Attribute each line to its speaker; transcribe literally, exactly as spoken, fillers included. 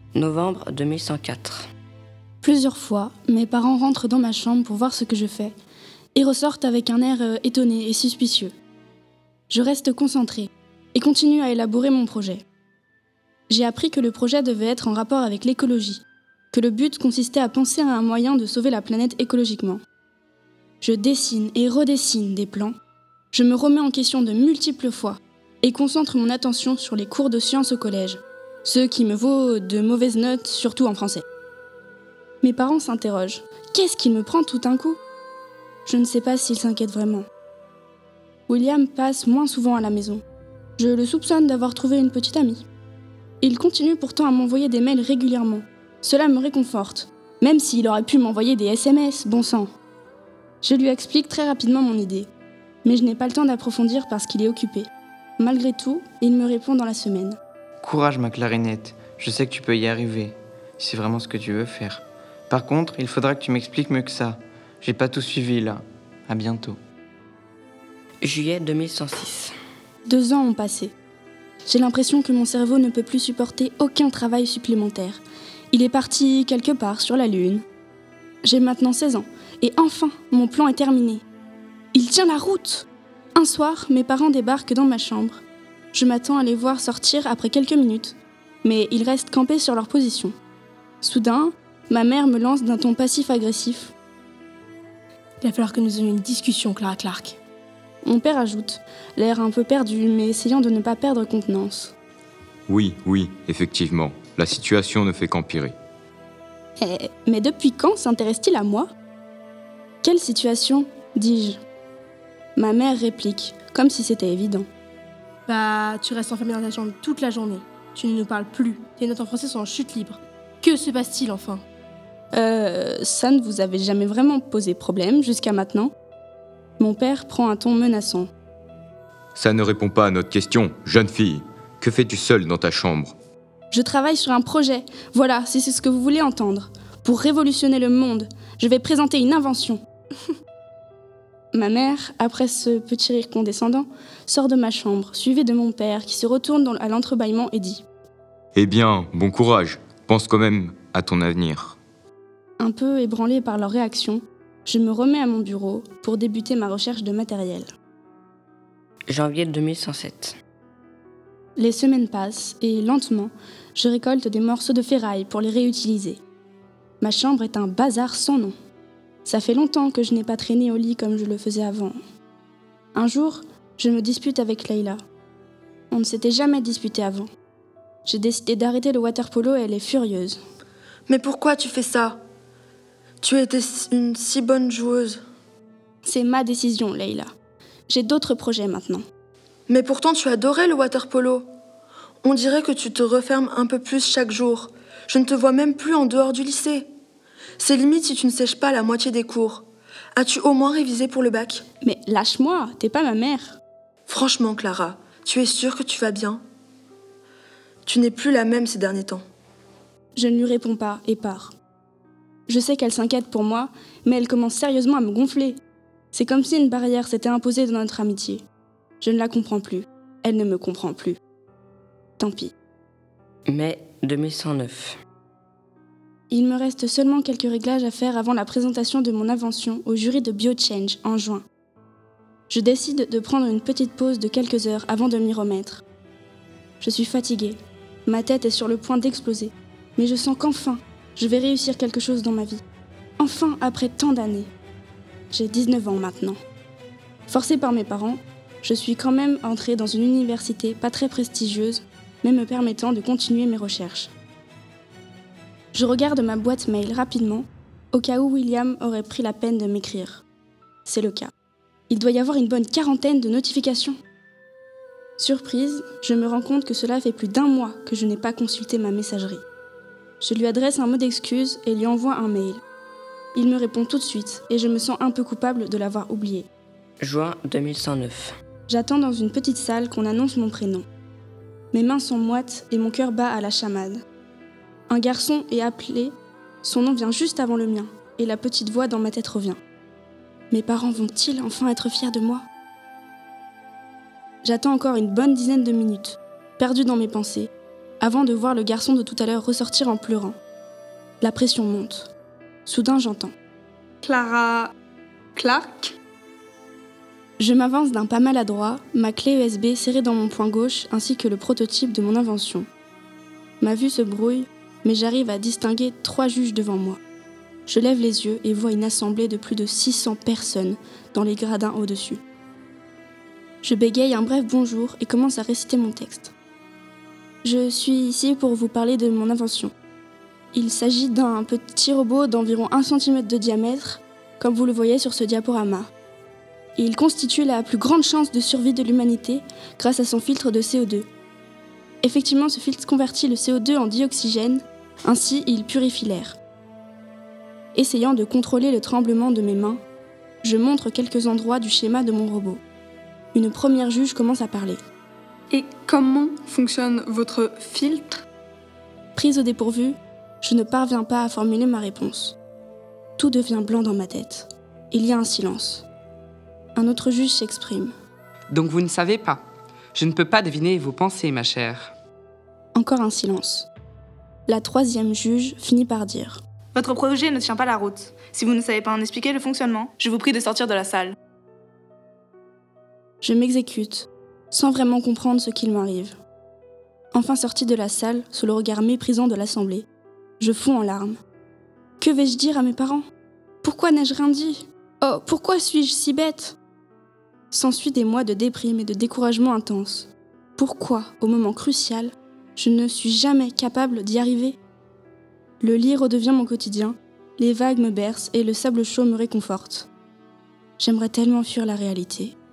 Speaker 1: Novembre deux mille cent quatre.
Speaker 2: Plusieurs fois, mes parents rentrent dans ma chambre pour voir ce que je fais et ressortent avec un air euh, étonné et suspicieux. Je reste concentrée et continue à élaborer mon projet. J'ai appris que le projet devait être en rapport avec l'écologie, que le but consistait à penser à un moyen de sauver la planète écologiquement. Je dessine et redessine des plans, je me remets en question de multiples fois et concentre mon attention sur les cours de sciences au collège, ce qui me vaut de mauvaises notes, surtout en français. Mes parents s'interrogent. Qu'est-ce qu'il me prend tout d'un coup ? Je ne sais pas s'ils s'inquiètent vraiment. William passe moins souvent à la maison. Je le soupçonne d'avoir trouvé une petite amie. Il continue pourtant à m'envoyer des mails régulièrement. Cela me réconforte, même s'il aurait pu m'envoyer des S M S, bon sang. Je lui explique très rapidement mon idée, mais je n'ai pas le temps d'approfondir parce qu'il est occupé. Malgré tout, il me répond dans la semaine.
Speaker 3: Courage ma clarinette, je sais que tu peux y arriver, si c'est vraiment ce que tu veux faire. Par contre, il faudra que tu m'expliques mieux que ça. J'ai pas tout suivi là. À bientôt.
Speaker 1: Juillet deux mille cent six.
Speaker 2: Deux ans ont passé. J'ai l'impression que mon cerveau ne peut plus supporter aucun travail supplémentaire. Il est parti quelque part sur la Lune. J'ai maintenant seize ans, et enfin, mon plan est terminé. Il tient la route. Un soir, mes parents débarquent dans ma chambre. Je m'attends à les voir sortir après quelques minutes, mais ils restent campés sur leur position. Soudain, ma mère me lance d'un ton passif-agressif.
Speaker 4: Il va falloir que nous ayons une discussion, Clara Clark.
Speaker 2: Mon père ajoute, l'air un peu perdu, mais essayant de ne pas perdre contenance.
Speaker 5: Oui, oui, effectivement, la situation ne fait qu'empirer.
Speaker 2: Eh, mais depuis quand s'intéresse-t-il à moi ? Quelle situation ? dis-je. Ma mère réplique, comme si c'était évident.
Speaker 4: Bah, tu restes enfermé dans ta chambre toute la journée. Tu ne nous parles plus. Tes notes en français sont en chute libre. Que se passe-t-il enfin ?
Speaker 2: Euh, ça ne vous avait jamais vraiment posé problème jusqu'à maintenant ? Mon père prend un ton menaçant.
Speaker 5: Ça ne répond pas à notre question, jeune fille. Que fais-tu seule dans ta chambre ?
Speaker 2: Je travaille sur un projet. Voilà, si c'est ce que vous voulez entendre. Pour révolutionner le monde, je vais présenter une invention. Ma mère, après ce petit rire condescendant, sort de ma chambre, suivie de mon père qui se retourne à l'entrebâillement et dit «
Speaker 5: Eh bien, bon courage. Pense quand même à ton avenir. »
Speaker 2: Un peu ébranlée par leur réaction, je me remets à mon bureau pour débuter ma recherche de matériel.
Speaker 1: Janvier deux mille cent sept.
Speaker 2: Les semaines passent et, lentement, je récolte des morceaux de ferraille pour les réutiliser. Ma chambre est un bazar sans nom. Ça fait longtemps que je n'ai pas traîné au lit comme je le faisais avant. Un jour, je me dispute avec Leila. On ne s'était jamais disputé avant. J'ai décidé d'arrêter le water-polo et elle est furieuse.
Speaker 6: Mais pourquoi tu fais ça ? Tu étais une si bonne joueuse.
Speaker 2: C'est ma décision, Leila. J'ai d'autres projets maintenant.
Speaker 6: Mais pourtant, tu adorais le water-polo. On dirait que tu te refermes un peu plus chaque jour. Je ne te vois même plus en dehors du lycée. C'est limite si tu ne sèches pas la moitié des cours. As-tu au moins révisé pour le bac ?
Speaker 2: Mais lâche-moi, t'es pas ma mère.
Speaker 6: Franchement, Clara, tu es sûre que tu vas bien ? Tu n'es plus la même ces derniers temps.
Speaker 2: Je ne lui réponds pas et pars. Je sais qu'elle s'inquiète pour moi, mais elle commence sérieusement à me gonfler. C'est comme si une barrière s'était imposée dans notre amitié. Je ne la comprends plus. Elle ne me comprend plus. Tant pis.
Speaker 1: Mai deux mille cent neuf.
Speaker 2: Il me reste seulement quelques réglages à faire avant la présentation de mon invention au jury de BioChange en juin. Je décide de prendre une petite pause de quelques heures avant de m'y remettre. Je suis fatiguée. Ma tête est sur le point d'exploser. Mais je sens qu'enfin, je vais réussir quelque chose dans ma vie. Enfin, après tant d'années. J'ai dix-neuf ans maintenant. Forcée par mes parents, je suis quand même entrée dans une université pas très prestigieuse, mais me permettant de continuer mes recherches. Je regarde ma boîte mail rapidement, au cas où William aurait pris la peine de m'écrire. C'est le cas. Il doit y avoir une bonne quarantaine de notifications. Surprise, je me rends compte que cela fait plus d'un mois que je n'ai pas consulté ma messagerie. Je lui adresse un mot d'excuse et lui envoie un mail. Il me répond tout de suite et je me sens un peu coupable de l'avoir oublié.
Speaker 1: Juin deux mille cent neuf.
Speaker 2: J'attends dans une petite salle qu'on annonce mon prénom. Mes mains sont moites et mon cœur bat à la chamade. Un garçon est appelé, son nom vient juste avant le mien et la petite voix dans ma tête revient. Mes parents vont-ils enfin être fiers de moi ? J'attends encore une bonne dizaine de minutes, perdue dans mes pensées, avant de voir le garçon de tout à l'heure ressortir en pleurant. La pression monte. Soudain, j'entends.
Speaker 7: Clara... Clark ?
Speaker 2: Je m'avance d'un pas maladroit, ma clé U S B serrée dans mon poing gauche ainsi que le prototype de mon invention. Ma vue se brouille, mais j'arrive à distinguer trois juges devant moi. Je lève les yeux et vois une assemblée de plus de six cents personnes dans les gradins au-dessus. Je bégaye un bref bonjour et commence à réciter mon texte. Je suis ici pour vous parler de mon invention. Il s'agit d'un petit robot d'environ un centimètre de diamètre, comme vous le voyez sur ce diaporama. Il constitue la plus grande chance de survie de l'humanité grâce à son filtre de C O deux. Effectivement, ce filtre convertit le C O deux en dioxygène, ainsi il purifie l'air. Essayant de contrôler le tremblement de mes mains, je montre quelques endroits du schéma de mon robot. Une première juge commence à parler.
Speaker 7: Et comment fonctionne votre filtre ?
Speaker 2: Prise au dépourvu, je ne parviens pas à formuler ma réponse. Tout devient blanc dans ma tête. Il y a un silence. Un autre juge s'exprime.
Speaker 8: Donc vous ne savez pas. Je ne peux pas deviner vos pensées, ma chère.
Speaker 2: Encore un silence. La troisième juge finit par dire.
Speaker 9: Votre projet ne tient pas la route. Si vous ne savez pas en expliquer le fonctionnement, je vous prie de sortir de la salle.
Speaker 2: Je m'exécute, sans vraiment comprendre ce qu'il m'arrive. Enfin sorti de la salle, sous le regard méprisant de l'assemblée, je fonds en larmes. Que vais-je dire à mes parents ? Pourquoi n'ai-je rien dit ? Oh, pourquoi suis-je si bête ? S'ensuit des mois de déprime et de découragement intense. Pourquoi, au moment crucial, je ne suis jamais capable d'y arriver ? Le lit redevient mon quotidien, les vagues me bercent et le sable chaud me réconforte. J'aimerais tellement fuir la réalité.